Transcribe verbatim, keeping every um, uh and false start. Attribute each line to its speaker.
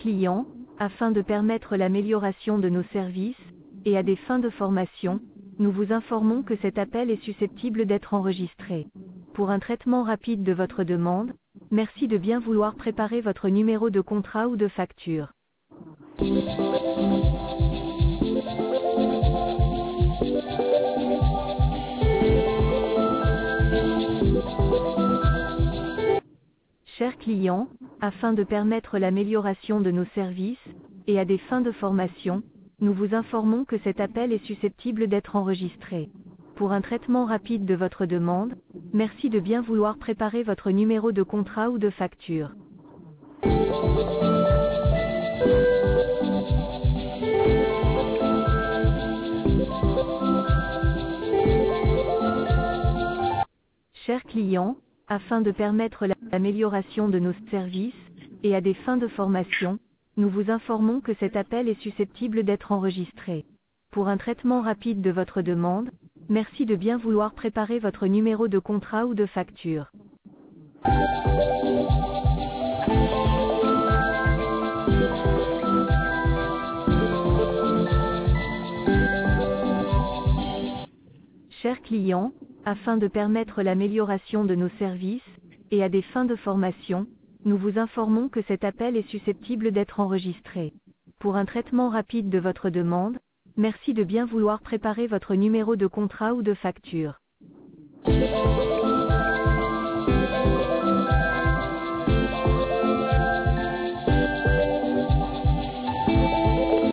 Speaker 1: client, afin de permettre l'amélioration de nos services, et à des fins de formation, nous vous informons que cet appel est susceptible d'être enregistré. Pour un traitement rapide de votre demande, merci de bien vouloir préparer votre numéro de contrat ou de facture. Chers clients, afin de permettre l'amélioration de nos services, et à des fins de formation, nous vous informons que cet appel est susceptible d'être enregistré. Pour un traitement rapide de votre demande, merci de bien vouloir préparer votre numéro de contrat ou de facture. Chers clients, afin de permettre l'amélioration de nos services, et à des fins de formation, nous vous informons que cet appel est susceptible d'être enregistré. Pour un traitement rapide de votre demande, merci de bien vouloir préparer votre numéro de contrat ou de facture. Chers clients, afin de permettre l'amélioration de nos services, et à des fins de formation, nous vous informons que cet appel est susceptible d'être enregistré. Pour un traitement rapide de votre demande, merci de bien vouloir préparer votre numéro de contrat ou de facture.